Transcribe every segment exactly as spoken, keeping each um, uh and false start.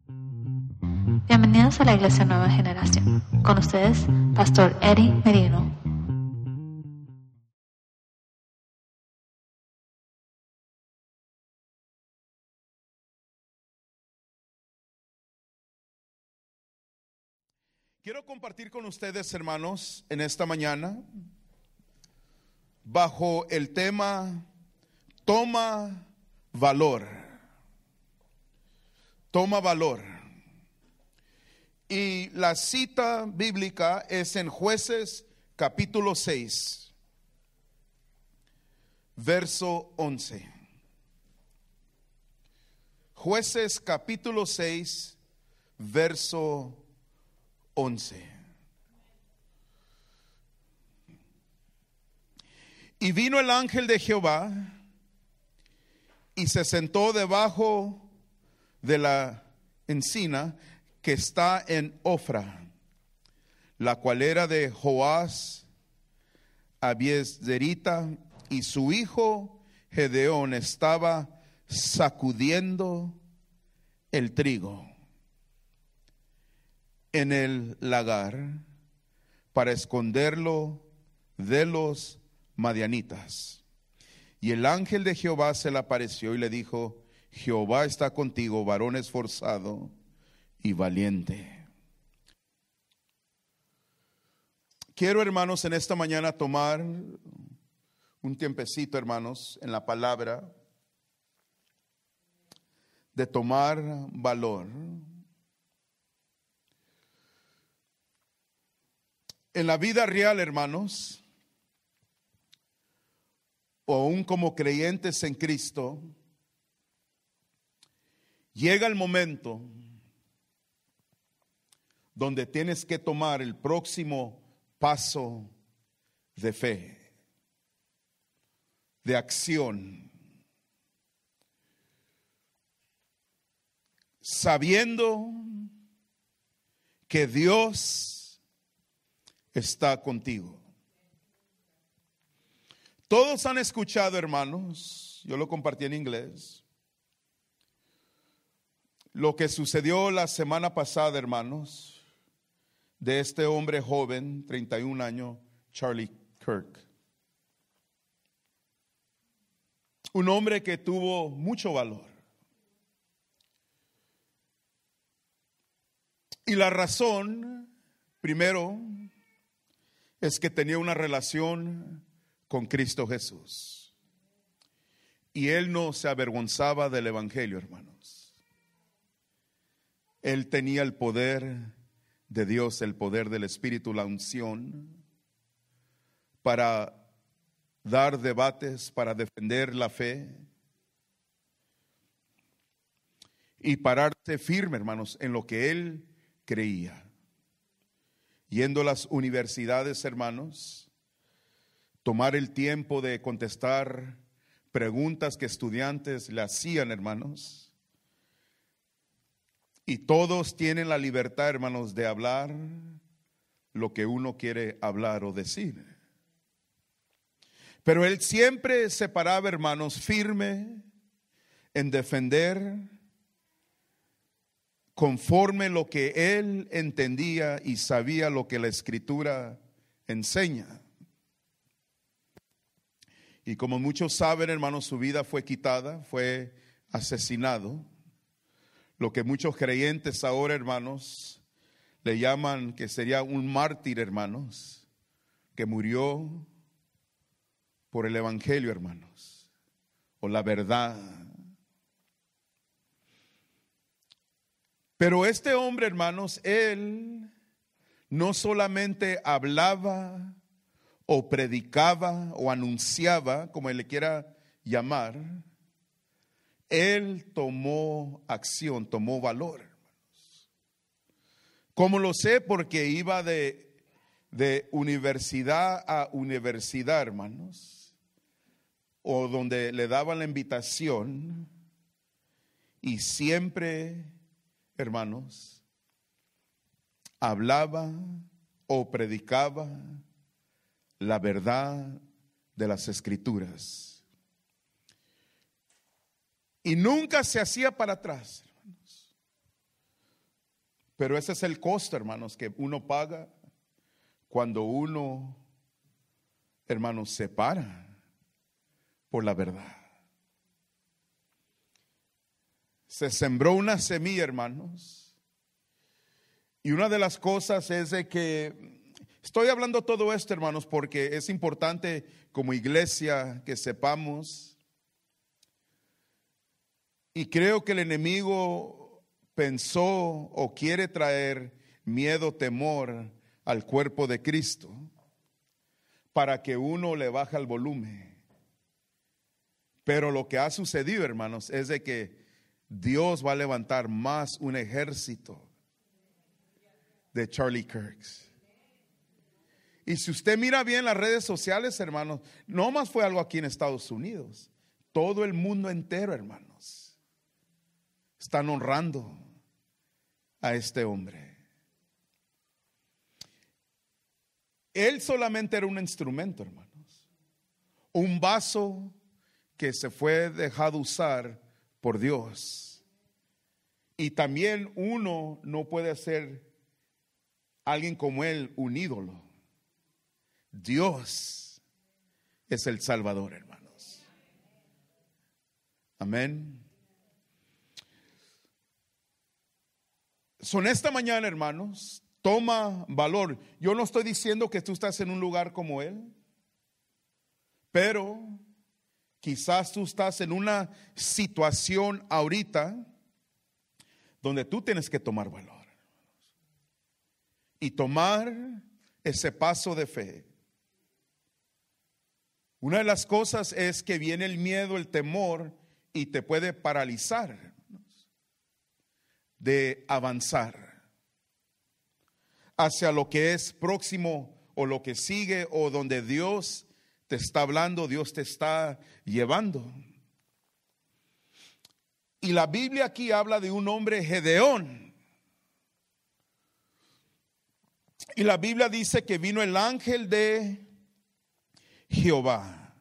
Bienvenidos a la Iglesia Nueva Generación. Con ustedes, Pastor Eddie Merino. Quiero compartir con ustedes, hermanos, en esta mañana, bajo el tema Toma valor. Toma valor. Y la cita bíblica es en Jueces capítulo seis, verso once. Jueces capítulo seis, verso once. Y vino el ángel de Jehová y se sentó debajo de la encina que está en Ofra, la cual era de Joás Abiezerita, y su hijo Gedeón estaba sacudiendo el trigo en el lagar para esconderlo de los madianitas. Y el ángel de Jehová se le apareció y le dijo: Jehová está contigo, varón esforzado y valiente. Quiero, hermanos, en esta mañana tomar un tiempecito, hermanos, en la palabra de tomar valor. En la vida real, hermanos, o aún como creyentes en Cristo, llega el momento donde tienes que tomar el próximo paso de fe, de acción, sabiendo que Dios está contigo. Todos han escuchado, hermanos, yo lo compartí en inglés, lo que sucedió la semana pasada, hermanos, de este hombre joven, treinta y un años, Charlie Kirk. Un hombre que tuvo mucho valor. Y la razón, primero, es que tenía una relación con Cristo Jesús. Y él no se avergonzaba del evangelio, hermanos. Él tenía el poder de Dios, el poder del Espíritu, la unción para dar debates, para defender la fe y pararse firme, hermanos, en lo que él creía. Yendo a las universidades, hermanos, tomar el tiempo de contestar preguntas que estudiantes le hacían, hermanos. Y todos tienen la libertad, hermanos, de hablar lo que uno quiere hablar o decir. Pero él siempre se paraba, hermanos, firme en defender conforme lo que él entendía y sabía lo que la Escritura enseña. Y como muchos saben, hermanos, su vida fue quitada, fue asesinado. Lo que muchos creyentes ahora, hermanos, le llaman que sería un mártir, hermanos, que murió por el evangelio, hermanos, o la verdad. Pero este hombre, hermanos, él no solamente hablaba o predicaba o anunciaba, como él le quiera llamar, él tomó acción, tomó valor, hermanos. ¿Cómo lo sé? Porque iba de, de universidad a universidad, hermanos, o donde le daban la invitación, y siempre, hermanos, hablaba o predicaba la verdad de las Escrituras. Y nunca se hacía para atrás, hermanos. Pero ese es el costo, hermanos, que uno paga cuando uno, hermanos, se para por la verdad. Se sembró una semilla, hermanos. Y una de las cosas es de que, estoy hablando todo esto, hermanos, porque es importante como iglesia que sepamos. Y creo que el enemigo pensó o quiere traer miedo, temor al cuerpo de Cristo para que uno le baje el volumen. Pero lo que ha sucedido, hermanos, es de que Dios va a levantar más un ejército de Charlie Kirks. Y si usted mira bien las redes sociales, hermanos, no más fue algo aquí en Estados Unidos. Todo el mundo entero, hermanos, están honrando a este hombre. Él solamente era un instrumento, hermanos. Un vaso que se fue dejado usar por Dios. Y también uno no puede ser alguien como él un ídolo. Dios es el Salvador, hermanos. Amén. Son esta mañana, hermanos, toma valor. Yo no estoy diciendo que tú estás en un lugar como él, pero quizás tú estás en una situación ahorita donde tú tienes que tomar valor y tomar ese paso de fe. Una de las cosas es que viene el miedo, el temor, y te puede paralizar de avanzar hacia lo que es próximo o lo que sigue o donde Dios te está hablando, Dios te está llevando. Y la Biblia aquí habla de un hombre, Gedeón. Y la Biblia dice que vino el ángel de Jehová.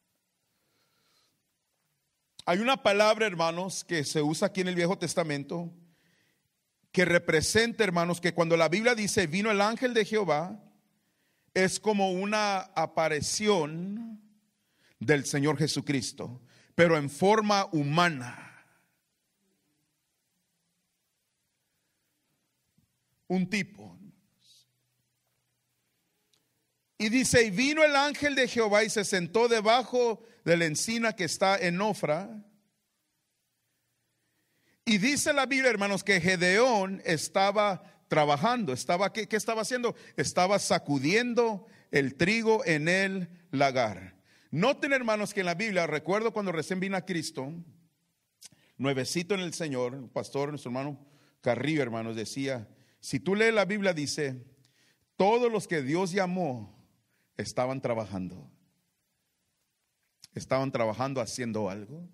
Hay una palabra, hermanos, que se usa aquí en el Viejo Testamento que representa, hermanos, que cuando la Biblia dice vino el ángel de Jehová, es como una aparición del Señor Jesucristo, pero en forma humana. Un tipo. Y dice, y vino el ángel de Jehová y se sentó debajo de la encina que está en Ofra. Y dice la Biblia, hermanos, que Gedeón estaba trabajando. Estaba, ¿qué, qué estaba haciendo? Estaba sacudiendo el trigo en el lagar. Noten, hermanos, que en la Biblia, recuerdo cuando recién vino a Cristo, nuevecito en el Señor, el pastor, nuestro hermano Carrillo, hermanos, decía, si tú lees la Biblia, dice, todos los que Dios llamó estaban trabajando. Estaban trabajando haciendo algo.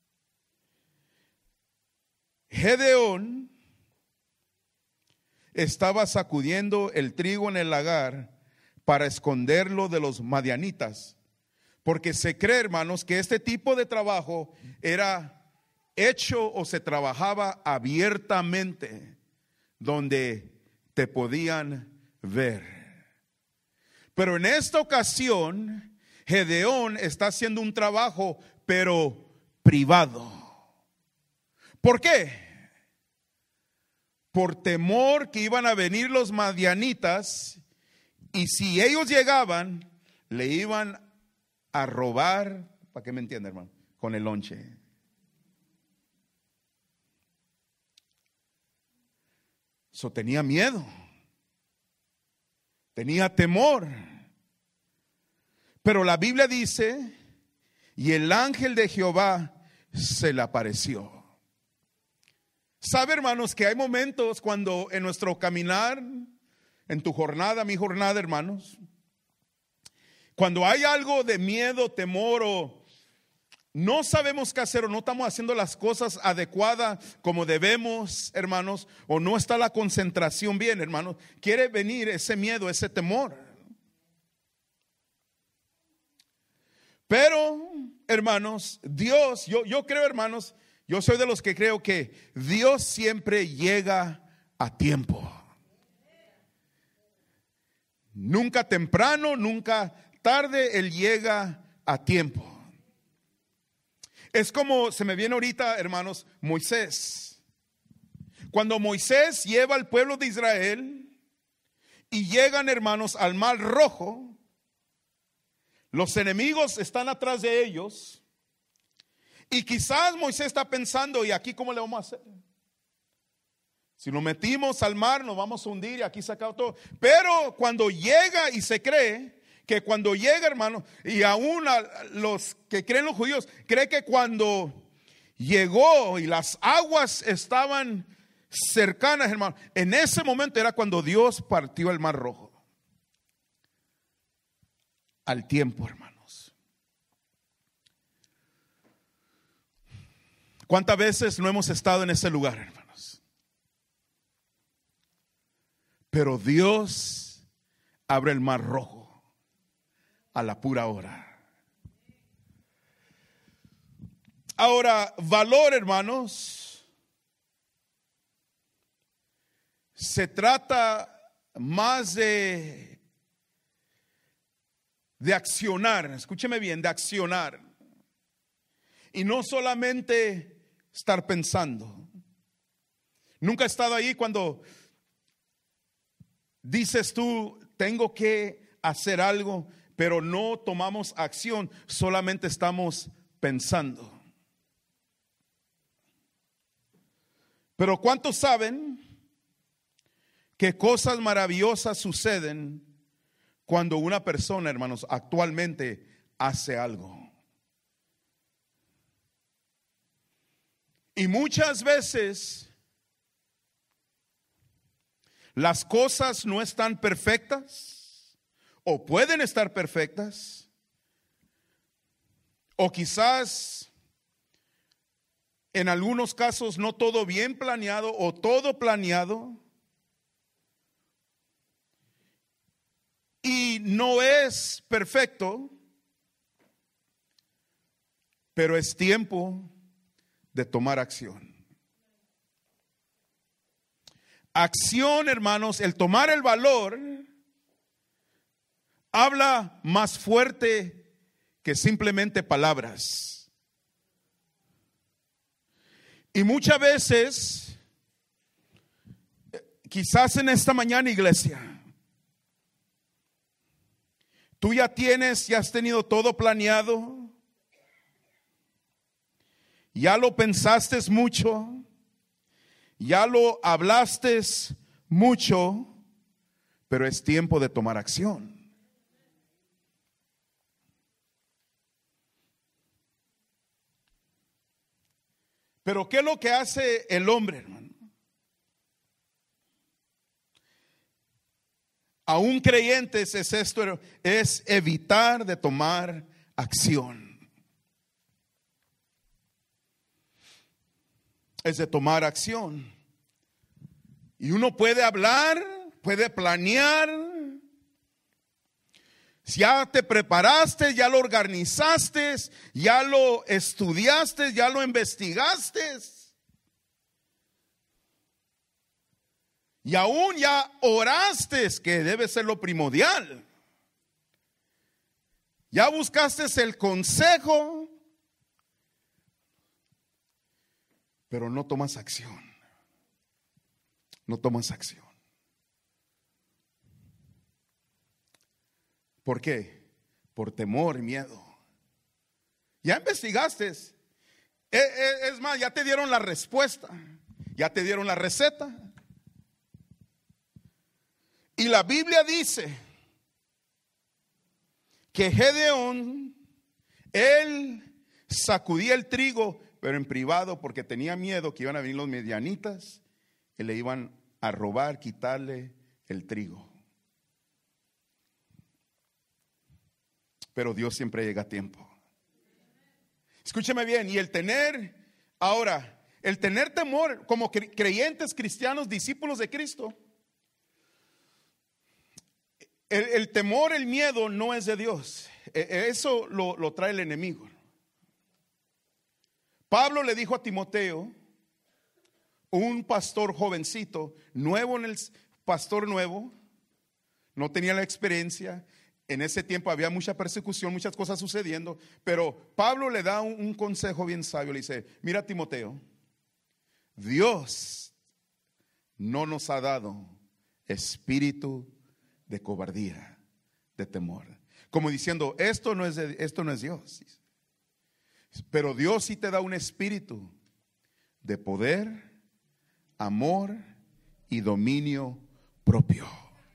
Gedeón estaba sacudiendo el trigo en el lagar para esconderlo de los madianitas, porque se cree, hermanos, que este tipo de trabajo era hecho o se trabajaba abiertamente, donde te podían ver. Pero en esta ocasión, Gedeón está haciendo un trabajo, pero privado. ¿Por qué? Por temor que iban a venir los madianitas, y si ellos llegaban, le iban a robar, ¿para qué me entiende, hermano? Con el lonche. So, tenía miedo, tenía temor. Pero la Biblia dice, y el ángel de Jehová se le apareció. ¿Sabe, hermanos, que hay momentos cuando en nuestro caminar, en tu jornada, mi jornada, hermanos, cuando hay algo de miedo, temor o no sabemos qué hacer o no estamos haciendo las cosas adecuadas como debemos, hermanos, o no está la concentración bien, hermanos, quiere venir ese miedo, ese temor. Pero, hermanos, Dios, yo, yo creo, hermanos, yo soy de los que creo que Dios siempre llega a tiempo. Nunca temprano, nunca tarde, Él llega a tiempo. Es como se me viene ahorita, hermanos, Moisés. Cuando Moisés lleva al pueblo de Israel y llegan, hermanos, al Mar Rojo, los enemigos están atrás de ellos. Y quizás Moisés está pensando, ¿y aquí cómo le vamos a hacer? Si nos metimos al mar nos vamos a hundir y aquí sacamos todo. Pero cuando llega y se cree que cuando llega, hermano, y aún a los que creen los judíos, cree que cuando llegó y las aguas estaban cercanas, hermano, en ese momento era cuando Dios partió el Mar Rojo. Al tiempo, hermanos. ¿Cuántas veces no hemos estado en ese lugar, hermanos? Pero Dios abre el Mar Rojo a la pura hora. Ahora, valor, hermanos, se trata más de de accionar, escúcheme bien, de accionar. Y no solamente estar pensando. Nunca he estado ahí cuando dices tú, tengo que hacer algo, pero no tomamos acción, solamente estamos pensando. Pero ¿cuántos saben que cosas maravillosas suceden cuando una persona, hermanos, actualmente hace algo? Y muchas veces las cosas no están perfectas o pueden estar perfectas, o quizás en algunos casos no todo bien planeado o todo planeado. Y no es perfecto, pero es tiempo de tomar acción. Acción, hermanos, el tomar el valor habla más fuerte que simplemente palabras. Y muchas veces, quizás en esta mañana, iglesia, tú ya tienes, ya has tenido todo planeado, ya lo pensaste mucho, ya lo hablaste mucho, pero es tiempo de tomar acción. Pero ¿qué es lo que hace el hombre, hermano? Aún creyentes es esto, es evitar de tomar acción. Es de tomar acción. Y uno puede hablar, puede planear. Si ya te preparaste, ya lo organizaste, ya lo estudiaste, ya lo investigaste. Y aún ya oraste, que debe ser lo primordial. Ya buscaste el consejo, pero no tomas acción. No tomas acción. ¿Por qué? Por temor y miedo. Ya investigaste. Es más, ya te dieron la respuesta. Ya te dieron la receta. Y la Biblia dice que Gedeón, él sacudía el trigo, pero en privado, porque tenía miedo que iban a venir los medianitas y le iban a robar, quitarle el trigo. Pero Dios siempre llega a tiempo. Escúcheme bien, y el tener, ahora, el tener temor como creyentes cristianos, discípulos de Cristo, el, el temor, el miedo no es de Dios. Eso lo, lo trae el enemigo. Pablo le dijo a Timoteo, un pastor jovencito, nuevo en el pastor nuevo, no tenía la experiencia. En ese tiempo había mucha persecución, muchas cosas sucediendo, pero Pablo le da un, un consejo bien sabio. Le dice: mira, Timoteo, Dios no nos ha dado espíritu de cobardía, de temor. Como diciendo, esto no es de, esto no es Dios. Pero Dios sí te da un espíritu de poder, amor y dominio propio.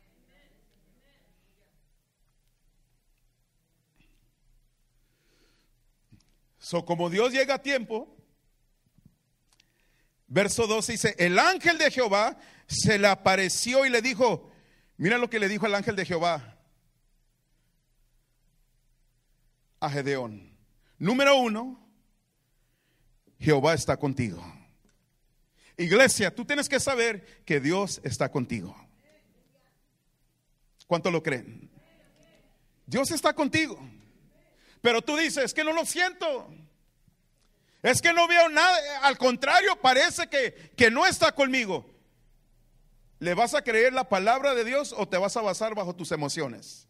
So, como Dios llega a tiempo, verso doce dice: el ángel de Jehová se le apareció y le dijo, mira lo que le dijo el ángel de Jehová a Gedeón. Número uno, Jehová está contigo. Iglesia, tú tienes que saber que Dios está contigo. ¿Cuánto lo creen? Dios está contigo. Pero tú dices, es que no lo siento, es que no veo nada, al contrario, parece que, que no está conmigo. ¿Le vas a creer la palabra de Dios o te vas a basar bajo tus emociones?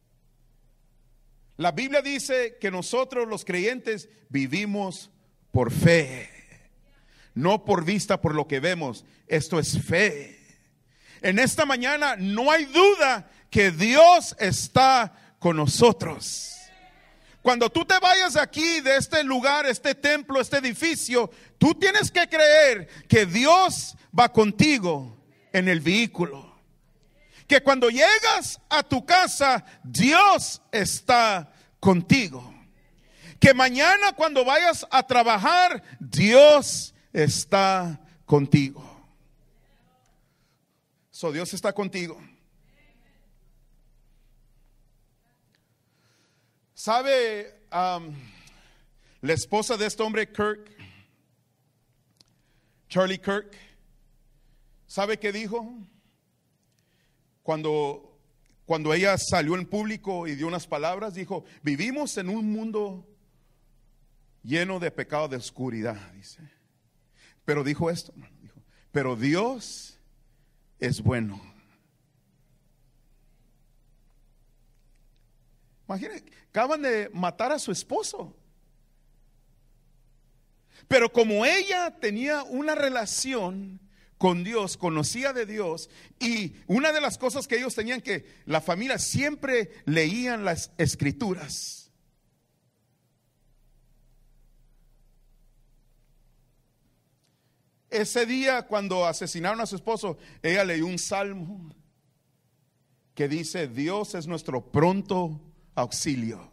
La Biblia dice que nosotros los creyentes vivimos por fe, no por vista, por lo que vemos. Esto es fe. En esta mañana no hay duda que Dios está con nosotros. Cuando tú te vayas de aquí, de este lugar, este templo, este edificio, tú tienes que creer que Dios va contigo en el vehículo. Que cuando llegas a tu casa, Dios está contigo. Que mañana cuando vayas a trabajar, Dios está contigo. So, Dios está contigo. ¿Sabe um, la esposa de este hombre, Kirk? Charlie Kirk. ¿Sabe qué dijo? Cuando, cuando ella salió en público y dio unas palabras, dijo: vivimos en un mundo lleno de pecado, de oscuridad, dice. Pero dijo esto, dijo, pero Dios es bueno. Imagínense, acaban de matar a su esposo. Pero como ella tenía una relación con Dios, conocía de Dios, y una de las cosas que ellos tenían, que la familia siempre leían las escrituras. Ese día cuando asesinaron a su esposo, ella leyó un salmo que dice: Dios es nuestro pronto auxilio.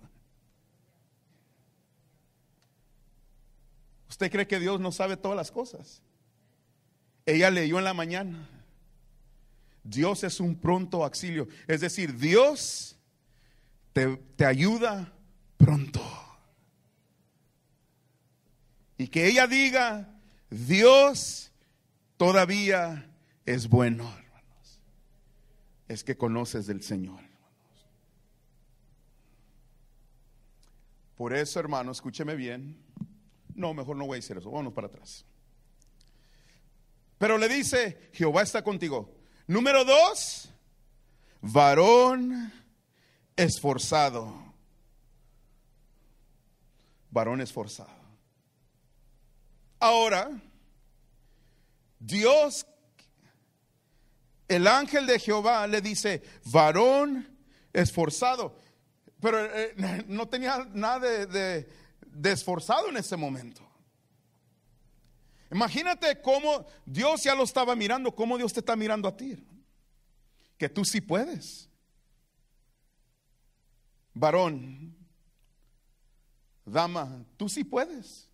¿Usted cree que Dios no sabe todas las cosas? Ella leyó en la mañana: Dios es un pronto auxilio. Es decir, Dios te, te ayuda pronto. Y que ella diga: Dios todavía es bueno, hermanos. Es que conoces del Señor. Por eso, hermano, escúcheme bien. No, mejor no voy a decir eso. Vámonos para atrás. Pero le dice: Jehová está contigo. Número dos, varón esforzado. Varón esforzado. Ahora, Dios, el ángel de Jehová le dice: varón esforzado. Pero eh, no tenía nada de, de, de esforzado en ese momento. Imagínate cómo Dios ya lo estaba mirando, cómo Dios te está mirando a ti. Que tú sí puedes. Varón, dama, tú sí puedes.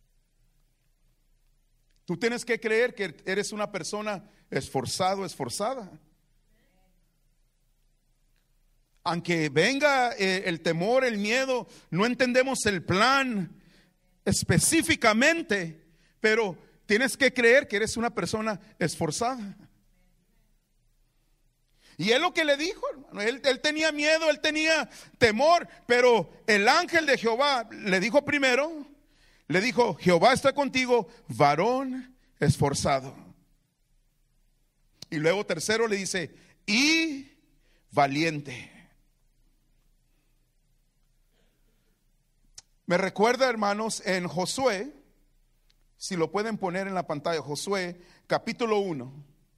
Tú tienes que creer que eres una persona esforzado, esforzada. Aunque venga eh, el temor, el miedo, no entendemos el plan específicamente, pero tienes que creer que eres una persona esforzada. Y es lo que le dijo, hermano. Él, él tenía miedo, él tenía temor, pero el ángel de Jehová le dijo primero, le dijo: Jehová está contigo, varón esforzado. Y luego tercero le dice, y valiente. Me recuerda, hermanos, en Josué, si lo pueden poner en la pantalla, Josué capítulo uno,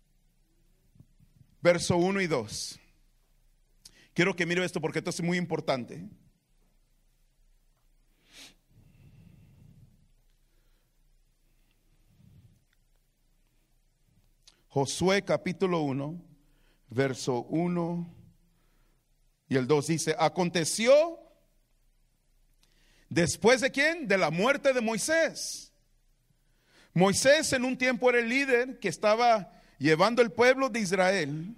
verso uno y dos. Quiero que mire esto porque esto es muy importante. Josué capítulo uno, verso uno y el dos dice, aconteció después de quién? De la muerte de Moisés. Moisés en un tiempo era el líder que estaba llevando el pueblo de Israel.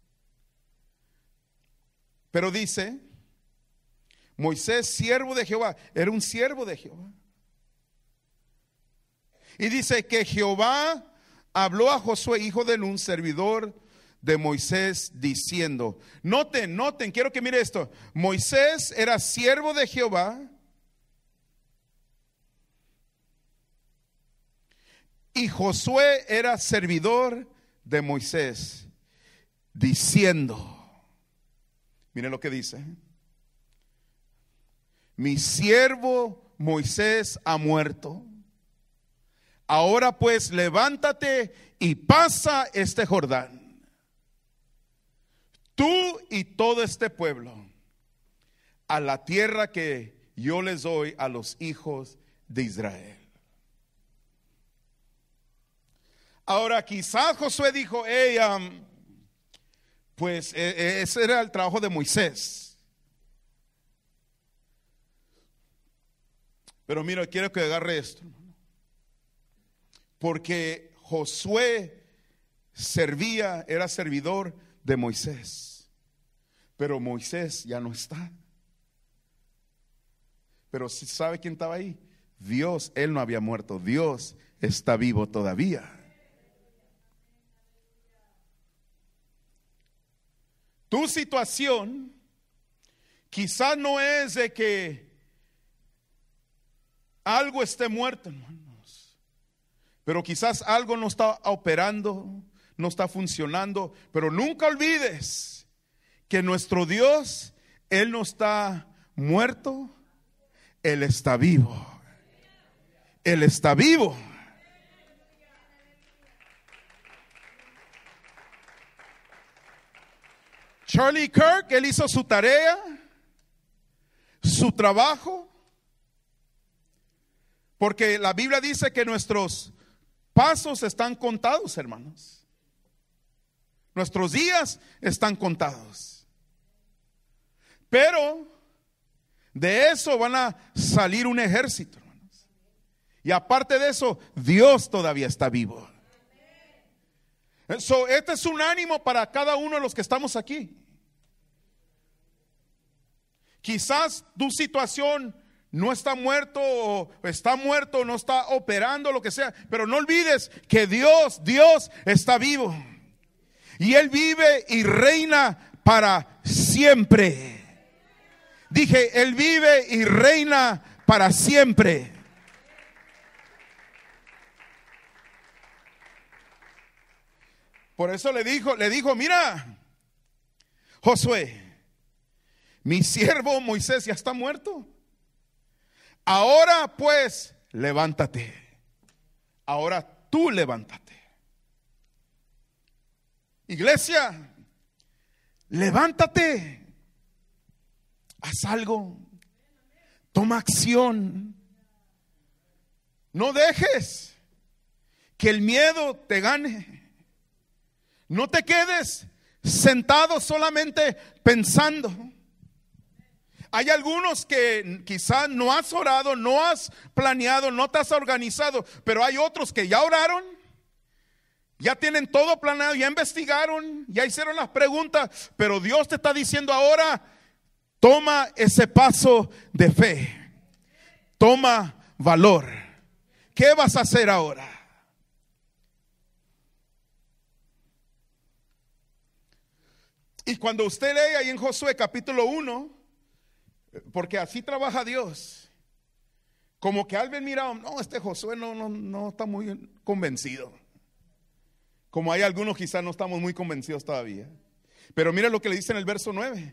Pero dice, Moisés, siervo de Jehová, era un siervo de Jehová. Y dice que Jehová habló a Josué, hijo de Nun, servidor de Moisés, diciendo, noten, noten, quiero que mire esto. Moisés era siervo de Jehová y Josué era servidor de Moisés, diciendo, miren lo que dice, mi siervo Moisés ha muerto. Ahora pues levántate y pasa este Jordán, tú y todo este pueblo, a la tierra que yo les doy a los hijos de Israel. Ahora quizás Josué dijo, hey, um, pues eh, ese era el trabajo de Moisés. Pero mira, quiero que agarre esto. Porque Josué servía, era servidor de Moisés. Pero Moisés ya no está. Pero si sabe quién estaba ahí, Dios, él no había muerto, Dios está vivo todavía. Tu situación quizás no es de que algo esté muerto, hermanos, pero quizás algo no está operando, no está funcionando. Pero nunca olvides que nuestro Dios, Él no está muerto, Él está vivo. Él está vivo. Charlie Kirk, él hizo su tarea, su trabajo, porque la Biblia dice que nuestros pasos están contados, hermanos. Nuestros días están contados. Pero de eso van a salir un ejército, hermanos. Y aparte de eso, Dios todavía está vivo. So, este es un ánimo para cada uno de los que estamos aquí. Quizás tu situación no está muerto, o está muerto, no está operando, lo que sea, pero no olvides que Dios, Dios está vivo. Y Él vive y reina para siempre. Dije, Él vive y reina para siempre. Por eso le dijo, le dijo, mira, Josué, mi siervo Moisés ya está muerto. Ahora pues, levántate. Ahora tú levántate. Iglesia, levántate. Haz algo. Toma acción. No dejes que el miedo te gane. No te quedes sentado solamente pensando. Hay algunos que quizás no has orado, no has planeado, no te has organizado, pero hay otros que ya oraron, ya tienen todo planeado, ya investigaron, ya hicieron las preguntas, pero Dios te está diciendo ahora, toma ese paso de fe, toma valor. ¿Qué vas a hacer ahora? Y cuando usted lee ahí en Josué capítulo uno, porque así trabaja Dios, como que al ver mirado, no, este Josué no, no, no está muy convencido. Como hay algunos quizás no estamos muy convencidos todavía. Pero mire lo que le dice en el verso nueve.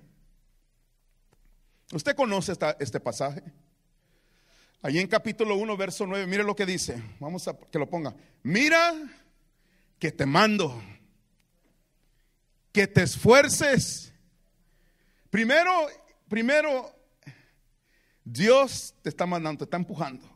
Usted conoce esta, este pasaje. Allí en capítulo uno, verso nueve, mire lo que dice. Vamos a que lo ponga. Mira que te mando, que te esfuerces. Primero, primero, Dios te está mandando, te está empujando.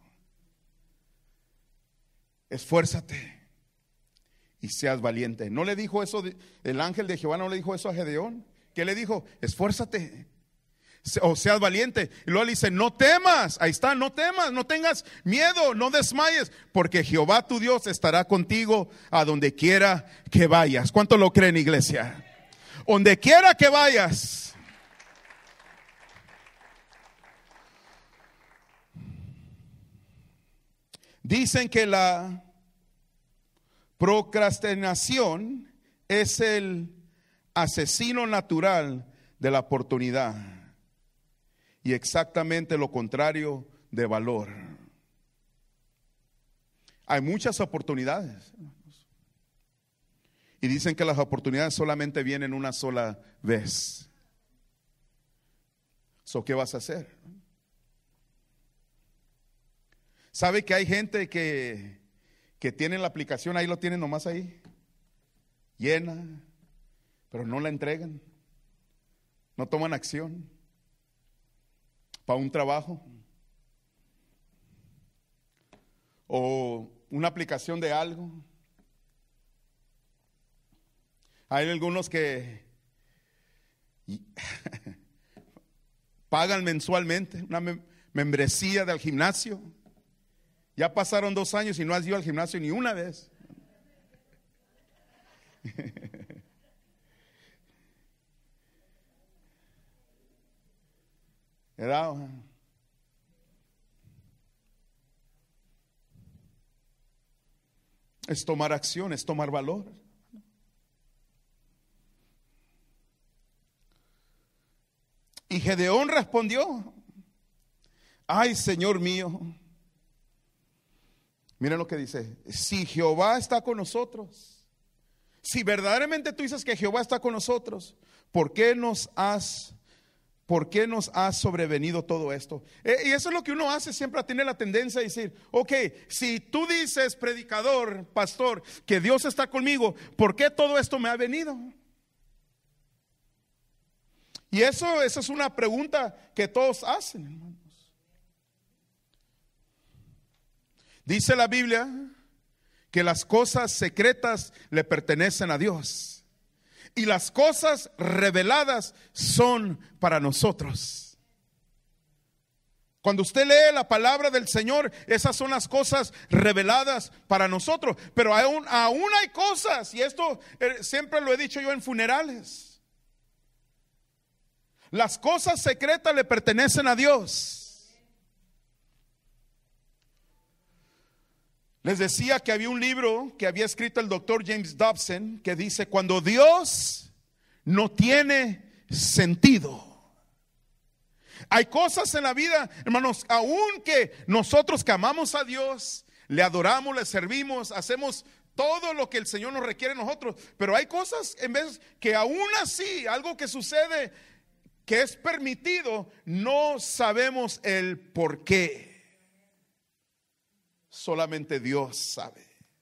Esfuérzate y seas valiente. ¿No le dijo eso de, el ángel de Jehová no le dijo eso a Gedeón? ¿Qué le dijo? Esfuérzate o seas valiente. Y luego le dice, no temas, ahí está, no temas, no tengas miedo, no desmayes, porque Jehová tu Dios estará contigo a donde quiera que vayas. ¿Cuánto lo creen, iglesia? Donde quiera que vayas. Dicen que la procrastinación es el asesino natural de la oportunidad y exactamente lo contrario de valor. Hay muchas oportunidades y dicen que las oportunidades solamente vienen una sola vez. ¿So qué vas a hacer? ¿Sabe que hay gente que, que tiene la aplicación, ahí lo tienen nomás ahí, llena, pero no la entregan, no toman acción para un trabajo o una aplicación de algo? Hay algunos que pagan mensualmente una mem- membresía del gimnasio. Ya pasaron dos años y no has ido al gimnasio ni una vez. ¿Verdad? Es tomar acción, es tomar valor. Y Gedeón respondió, ay, Señor mío. Miren lo que dice, si Jehová está con nosotros, si verdaderamente tú dices que Jehová está con nosotros, ¿por qué nos has, por qué nos ha sobrevenido todo esto? Eh, y eso es lo que uno hace, siempre tiene la tendencia a decir, ok, si tú dices, predicador, pastor, que Dios está conmigo, ¿por qué todo esto me ha venido? Y eso, eso es una pregunta que todos hacen, hermanos. Dice la Biblia que las cosas secretas le pertenecen a Dios y las cosas reveladas son para nosotros. Cuando usted lee la palabra del Señor, esas son las cosas reveladas para nosotros. Pero aún, aún hay cosas, y esto eh, siempre lo he dicho yo en funerales. Las cosas secretas le pertenecen a Dios. Les decía que había un libro que había escrito el doctor James Dobson que dice, cuando Dios no tiene sentido. Hay cosas en la vida, hermanos, aun que nosotros que amamos a Dios, le adoramos, le servimos, hacemos todo lo que el Señor nos requiere de nosotros, pero hay cosas en vez que aún así, algo que sucede que es permitido, no sabemos el por qué. Solamente Dios sabe.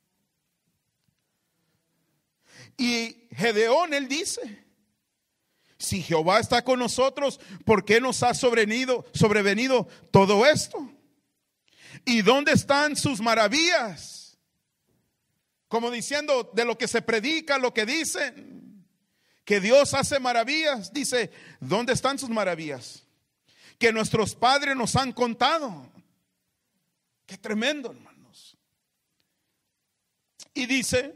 Y Gedeón, él dice, si Jehová está con nosotros, ¿por qué nos ha sobrevenido, sobrevenido todo esto? ¿Y dónde están sus maravillas? Como diciendo de lo que se predica, lo que dicen, que Dios hace maravillas. Dice, ¿dónde están sus maravillas? Que nuestros padres nos han contado. Qué tremendo, hermanos. Y dice,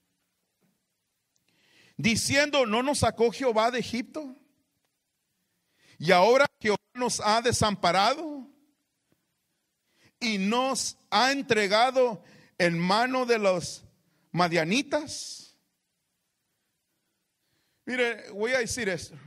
diciendo, ¿no nos sacó Jehová de Egipto? Y ahora Jehová nos ha desamparado y nos ha entregado en mano de los madianitas. Mire, voy a decir esto.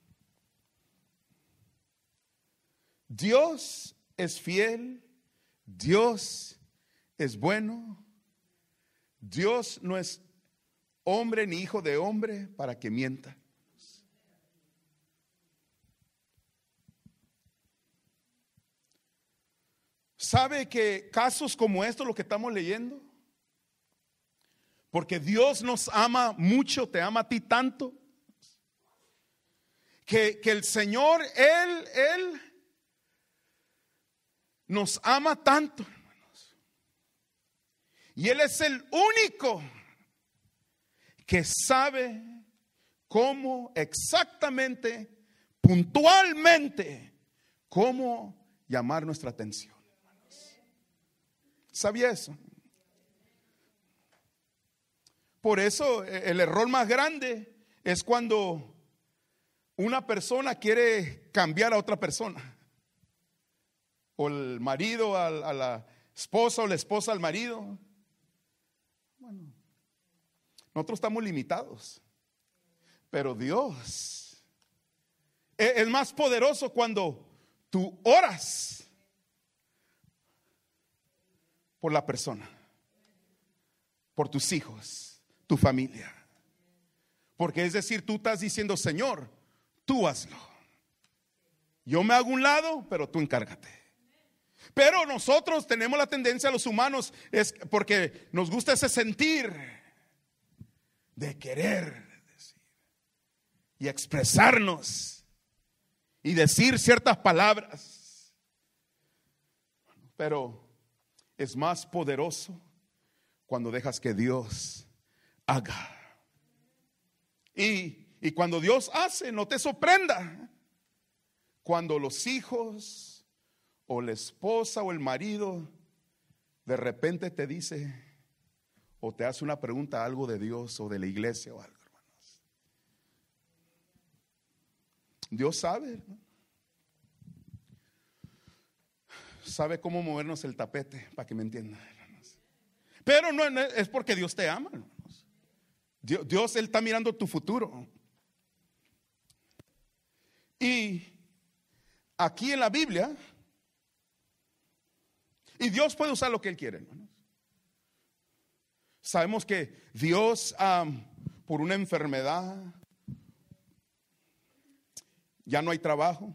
Dios es fiel. Dios es bueno. Dios no es hombre ni hijo de hombre para que mienta. ¿Sabe que casos como estos, lo que estamos leyendo? Porque Dios nos ama mucho, te ama a ti tanto, que, que el Señor, Él, Él nos ama tanto, hermanos. Y Él es el único que sabe cómo exactamente, puntualmente, cómo llamar nuestra atención. ¿Sabía eso? Por eso el error más grande es cuando una persona quiere cambiar a otra persona. O el marido a, a la esposa o la esposa al marido. Bueno, nosotros estamos limitados. Pero Dios es, es más poderoso cuando tú oras por la persona, por tus hijos, tu familia. Porque es decir, tú estás diciendo: Señor, tú hazlo. Yo me hago un lado, pero tú encárgate. Pero nosotros tenemos la tendencia, los humanos, es porque nos gusta ese sentir de querer decir y expresarnos y decir ciertas palabras. Pero es más poderoso cuando dejas que Dios haga. Y, y cuando Dios hace, no te sorprenda cuando los hijos o la esposa o el marido de repente te dice o te hace una pregunta, algo de Dios o de la iglesia o algo, hermanos. Dios sabe, ¿no? Sabe cómo movernos el tapete, para que me entiendan, hermanos. Pero no es porque Dios te ama, hermanos. Dios, Dios, Él está mirando tu futuro. Y aquí en la Biblia, y Dios puede usar lo que Él quiere, hermanos. Sabemos que Dios, um, por una enfermedad, ya no hay trabajo.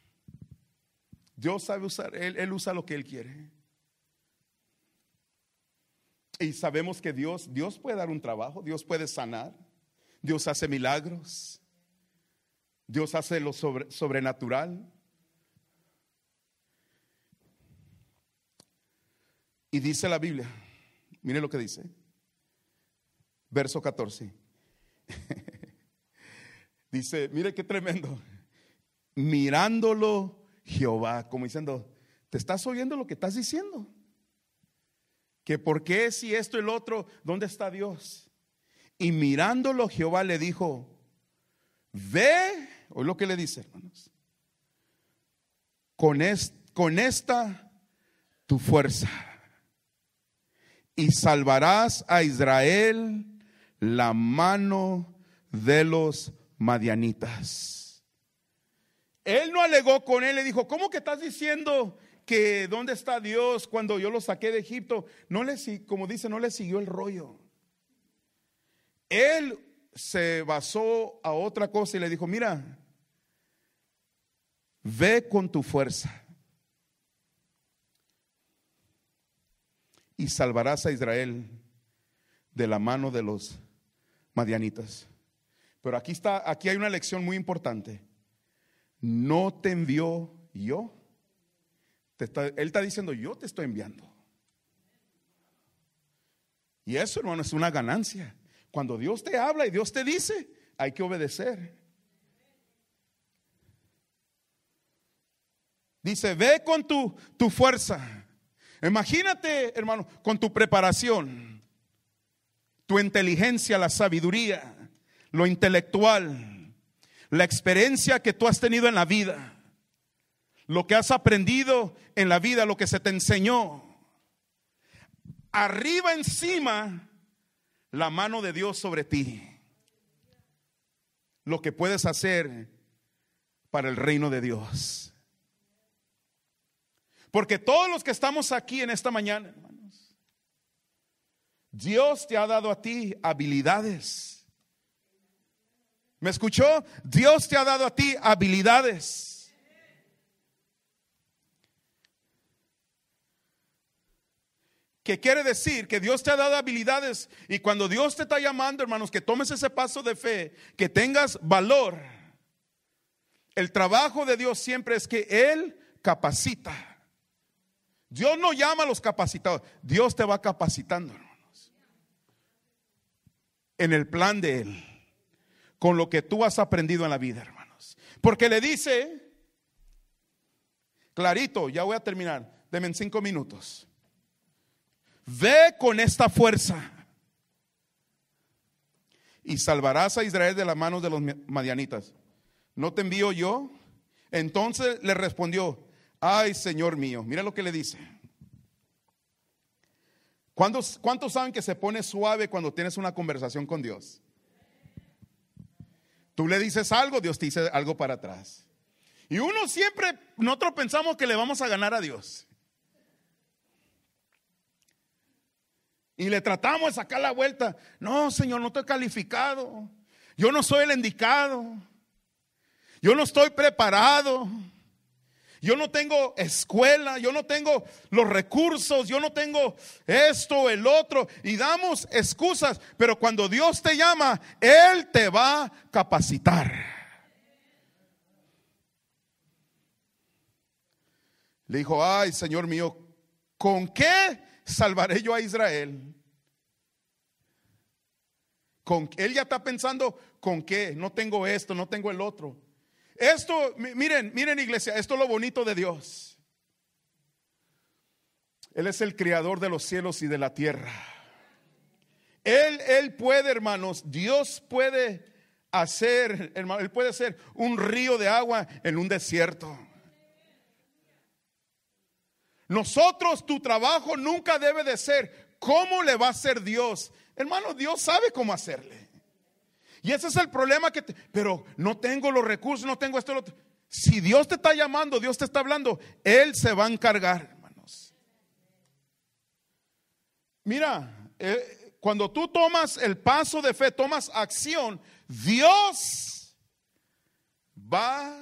Dios sabe usar, él, él usa lo que Él quiere. Y sabemos que Dios, Dios puede dar un trabajo, Dios puede sanar, Dios hace milagros, Dios hace lo sobre, sobrenatural. Y dice la Biblia, mire lo que dice, verso catorce. Dice, mire qué tremendo. Mirándolo Jehová, como diciendo, ¿te estás oyendo lo que estás diciendo? Que por qué si esto y el otro, ¿dónde está Dios? Y mirándolo Jehová le dijo, ve, oye lo que le dice, hermanos, con, es, con esta tu fuerza y salvarás a Israel la mano de los madianitas. Él no alegó con él, le dijo, ¿cómo que estás diciendo que dónde está Dios cuando yo lo saqué de Egipto? No le, como dice, no le siguió el rollo. Él se basó a otra cosa y le dijo, mira, ve con tu fuerza y salvarás a Israel de la mano de los madianitas. Pero aquí está, aquí hay una lección muy importante. No te envió yo. Te está, él está diciendo, yo te estoy enviando. Y eso, hermano, es una ganancia. Cuando Dios te habla y Dios te dice, hay que obedecer. Dice, ve con tu, tu fuerza. Imagínate, hermano, con tu preparación, tu inteligencia, la sabiduría, lo intelectual, la experiencia que tú has tenido en la vida, lo que has aprendido en la vida, lo que se te enseñó. Arriba encima, la mano de Dios sobre ti. Lo que puedes hacer para el reino de Dios. Porque todos los que estamos aquí en esta mañana, hermanos, Dios te ha dado a ti habilidades. ¿Me escuchó? Dios te ha dado a ti habilidades. ¿Qué quiere decir? Que Dios te ha dado habilidades, y cuando Dios te está llamando, hermanos, que tomes ese paso de fe, que tengas valor. El trabajo de Dios siempre es que Él capacita. Dios no llama a los capacitados, Dios te va capacitando, hermanos, en el plan de Él, con lo que tú has aprendido en la vida, hermanos. Porque le dice clarito, ya voy a terminar, denme en cinco minutos. Ve con esta fuerza y salvarás a Israel de las manos de los madianitas. ¿No te envío yo? Entonces le respondió: ay, Señor mío. Mira lo que le dice. ¿Cuántos, ¿Cuántos saben que se pone suave cuando tienes una conversación con Dios? Tú le dices algo, Dios te dice algo para atrás. Y uno siempre, nosotros pensamos que le vamos a ganar a Dios. Y le tratamos de sacar la vuelta. No, Señor, no estoy calificado. Yo no soy el indicado. Yo no estoy preparado. Yo no tengo escuela. Yo no tengo los recursos. Yo no tengo esto, el otro. Y damos excusas. Pero cuando Dios te llama, Él te va a capacitar. Le dijo: ay, Señor mío, ¿con qué salvaré yo a Israel? Con, él ya está pensando, ¿con qué? No tengo esto, no tengo el otro. Esto, miren, miren, iglesia, esto es lo bonito de Dios. Él es el creador de los cielos y de la tierra. Él, él puede, hermanos, Dios puede hacer, hermano, Él puede hacer un río de agua en un desierto. Nosotros, tu trabajo nunca debe de ser ¿cómo le va a hacer Dios? Hermano, Dios sabe cómo hacerle. Y ese es el problema que te, pero no tengo los recursos, no tengo esto y lo otro. Si Dios te está llamando, Dios te está hablando, Él se va a encargar, hermanos. Mira, eh, cuando tú tomas el paso de fe, tomas acción, Dios va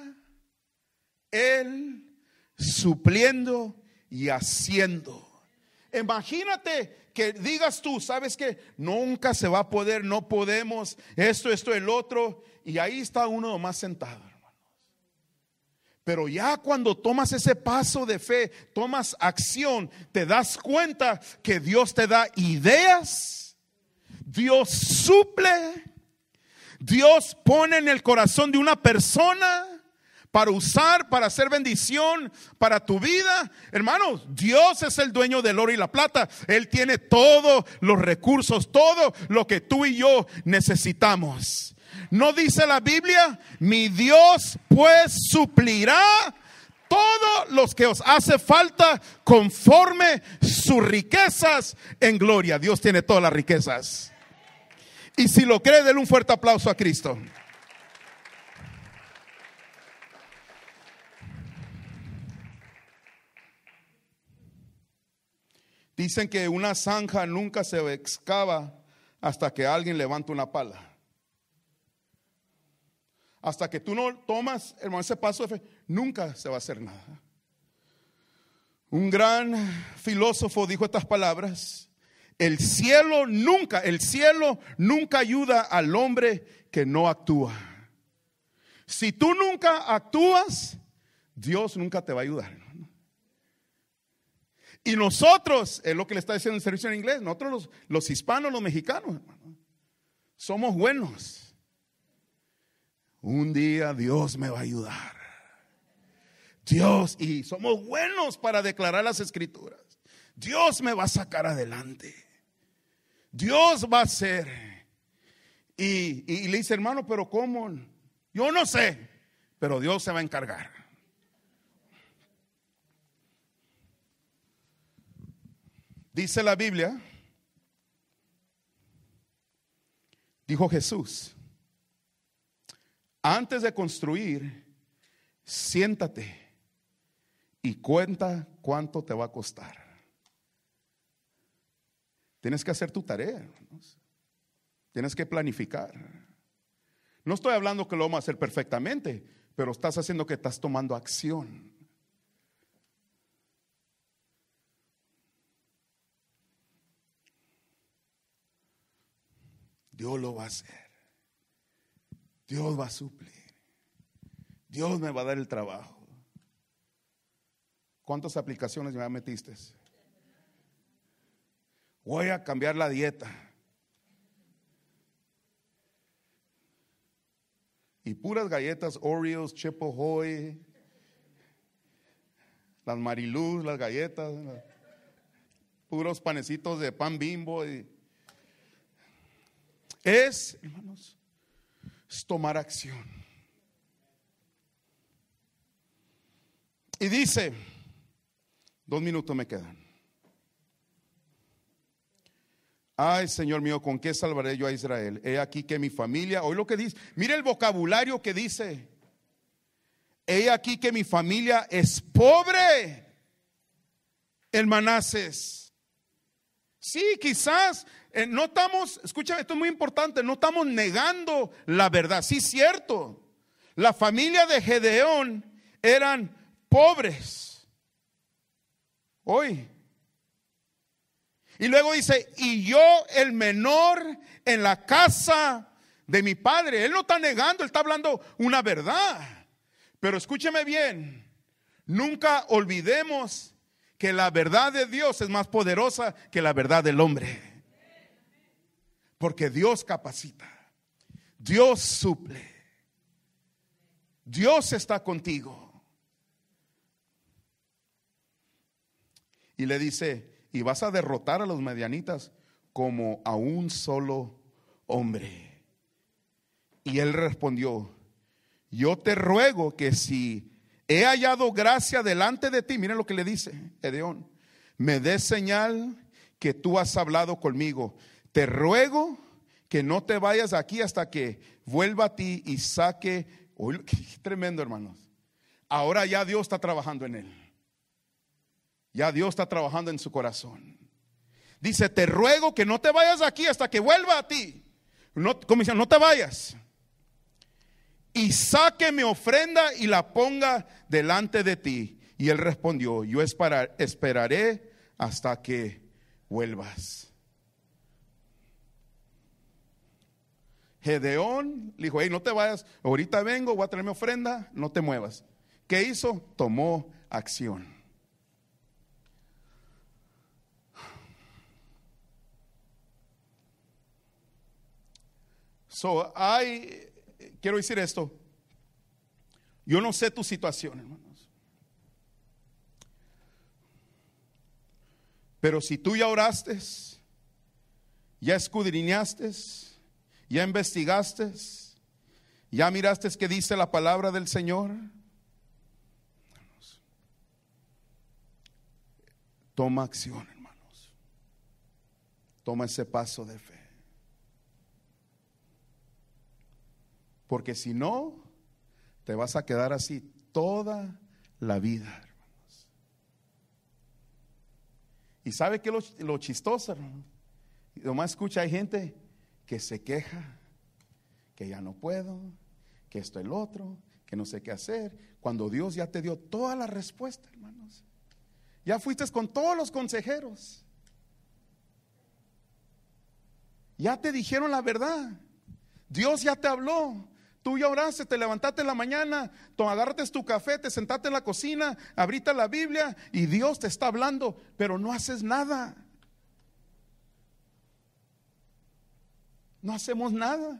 Él supliendo y haciendo. Imagínate que digas tú, sabes que nunca se va a poder, no podemos, esto, esto, el otro, y ahí está uno nomás sentado, hermanos. Pero ya cuando tomas ese paso de fe, tomas acción, te das cuenta que Dios te da ideas, Dios suple, Dios pone en el corazón de una persona para usar, para hacer bendición para tu vida. Hermanos, Dios es el dueño del oro y la plata. Él tiene todos los recursos, todo lo que tú y yo necesitamos. ¿No dice la Biblia? Mi Dios pues suplirá todos los que os hace falta conforme sus riquezas en gloria. Dios tiene todas las riquezas. Y si lo cree, denle un fuerte aplauso a Cristo. Dicen que una zanja nunca se excava hasta que alguien levanta una pala. Hasta que tú no tomas, hermano, ese paso de fe, nunca se va a hacer nada. Un gran filósofo dijo estas palabras: el cielo nunca, el cielo nunca ayuda al hombre que no actúa. Si tú nunca actúas, Dios nunca te va a ayudar. Y nosotros, es lo que le está diciendo el servicio en inglés, nosotros los, los hispanos, los mexicanos, hermano, somos buenos. Un día Dios me va a ayudar. Dios, y somos buenos para declarar las escrituras. Dios me va a sacar adelante. Dios va a hacer. Y, y, y le dice, hermano, pero ¿cómo? Yo no sé, pero Dios se va a encargar. Dice la Biblia, dijo Jesús, antes de construir, siéntate y cuenta cuánto te va a costar. Tienes que hacer tu tarea, hermanos. Tienes que planificar. No estoy hablando que lo vamos a hacer perfectamente, pero estás haciendo que estás tomando acción. Dios lo va a hacer. Dios va a suplir. Dios me va a dar el trabajo. ¿Cuántas aplicaciones me metiste? Voy a cambiar la dieta. Y puras galletas Oreos, Chip Ahoy, las Mariluz, las galletas, puros panecitos de pan Bimbo. Y es, hermanos, es tomar acción. Y dice, dos minutos me quedan. Ay, Señor mío, ¿con qué salvaré yo a Israel? He aquí que mi familia, oye lo que dice, mire el vocabulario que dice. He aquí que mi familia es pobre en Manases. Sí, quizás eh, no estamos, escúchame, esto es muy importante, no estamos negando la verdad. Sí, cierto. La familia de Gedeón eran pobres. Hoy. Y luego dice, y yo el menor en la casa de mi padre. Él no está negando, él está hablando una verdad. Pero escúcheme bien, nunca olvidemos que la verdad de Dios es más poderosa que la verdad del hombre. Porque Dios capacita, Dios suple, Dios está contigo. Y le dice, y vas a derrotar a los madianitas como a un solo hombre. Y él respondió, yo te ruego que si he hallado gracia delante de ti, miren lo que le dice Gedeón, me des señal que tú has hablado conmigo. Te ruego que no te vayas aquí hasta que vuelva a ti y saque. Uy, qué tremendo, hermanos. Ahora ya Dios está trabajando en él. Ya Dios está trabajando en su corazón. Dice, te ruego que no te vayas aquí hasta que vuelva a ti. No, como dice, no te vayas. Y saque mi ofrenda y la ponga delante de ti. Y él respondió, yo esperar, esperaré hasta que vuelvas. Gedeón le dijo, hey, no te vayas, ahorita vengo, voy a traer mi ofrenda, no te muevas. ¿Qué hizo? Tomó acción. So, hay, quiero decir esto. Yo no sé tu situación, hermanos. Pero si tú ya oraste, ya escudriñaste, ya investigaste, ya miraste qué dice la palabra del Señor, toma acción, hermanos. Toma ese paso de fe. Porque si no, te vas a quedar así toda la vida, hermanos. ¿Y sabe qué es lo, lo chistoso, hermano? Nomás escucha, hay gente que se queja, que ya no puedo, que esto es el otro, que no sé qué hacer. Cuando Dios ya te dio toda la respuesta, hermanos. Ya fuiste con todos los consejeros. Ya te dijeron la verdad. Dios ya te habló. Tú ya oraste, te levantaste en la mañana, tú agarraste tu café, te sentaste en la cocina, abriste la Biblia y Dios te está hablando, pero no haces nada. No hacemos nada.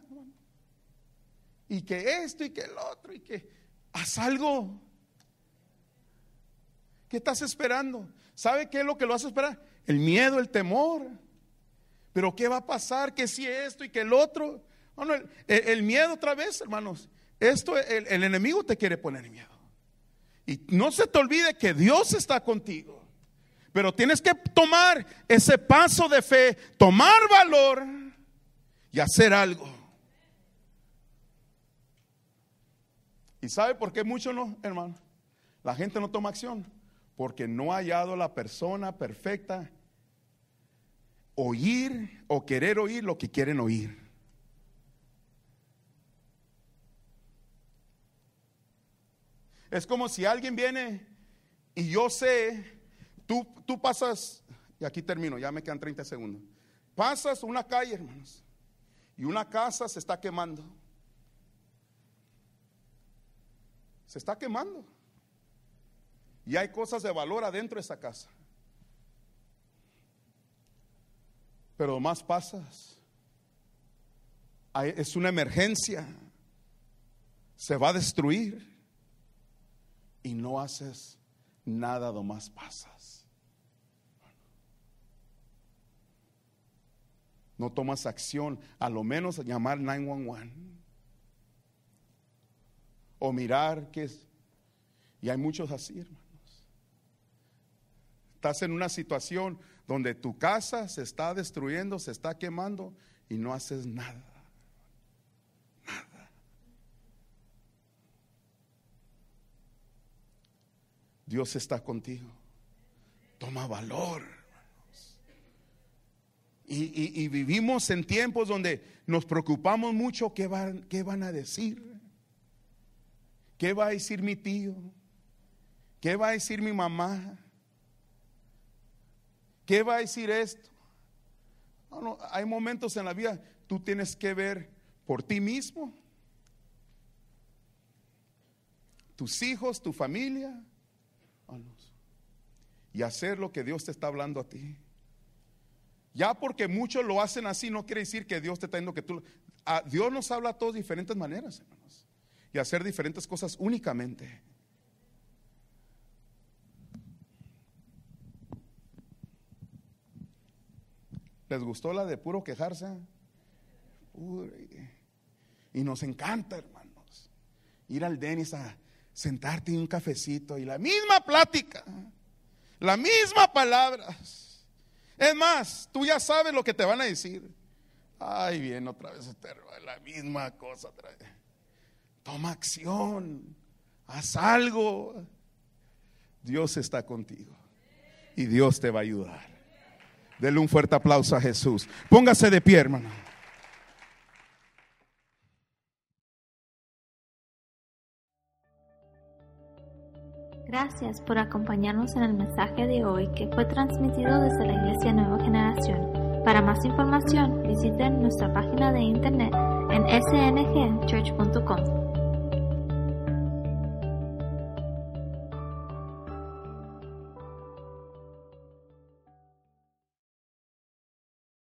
Y que esto y que el otro y que haz algo. ¿Qué estás esperando? ¿Sabe qué es lo que lo hace esperar? El miedo, el temor. Pero ¿qué va a pasar? Que si esto y que el otro. Bueno, el, el miedo otra vez, hermanos. Esto, el, el enemigo te quiere poner miedo. Y no se te olvide que Dios está contigo. Pero tienes que tomar ese paso de fe, tomar valor y hacer algo. ¿Y sabe por qué mucho no, hermano? La gente no toma acción porque no ha hallado la persona perfecta oír o querer oír lo que quieren oír. Es como si alguien viene y yo sé, tú, tú pasas, y aquí termino, ya me quedan treinta segundos. Pasas una calle, hermanos, y una casa se está quemando. Se está quemando. Y hay cosas de valor adentro de esa casa. Pero más pasas, hay, es una emergencia, se va a destruir. Y no haces nada, nomás pasas. No tomas acción, a lo menos llamar nueve uno uno. O mirar qué es. Y hay muchos así, hermanos. Estás en una situación donde tu casa se está destruyendo, se está quemando y no haces nada. Dios está contigo. Toma valor, hermanos. Y, y, y vivimos en tiempos donde nos preocupamos mucho. ¿Qué van, qué van a decir? ¿Qué va a decir mi tío? ¿Qué va a decir mi mamá? ¿Qué va a decir esto? No, no, hay momentos en la vida, tú tienes que ver por ti mismo, tus hijos, tu familia, y hacer lo que Dios te está hablando a ti. Ya porque muchos lo hacen así, no quiere decir que Dios te está diciendo que tú. A Dios nos habla a todos de diferentes maneras, hermanos, y hacer diferentes cosas únicamente. ¿Les gustó la de puro quejarse? Uy, y nos encanta, hermanos, ir al Denis a sentarte en un cafecito y la misma plática, la misma palabras. Es más, tú ya sabes lo que te van a decir. Ay, bien, otra vez la misma cosa otra vez. Toma acción, haz algo. Dios está contigo y Dios te va a ayudar. Denle un fuerte aplauso a Jesús. Póngase de pie, hermano. Gracias por acompañarnos en el mensaje de hoy que fue transmitido desde la Iglesia Nueva Generación. Para más información, visiten nuestra página de internet en s n g church punto com.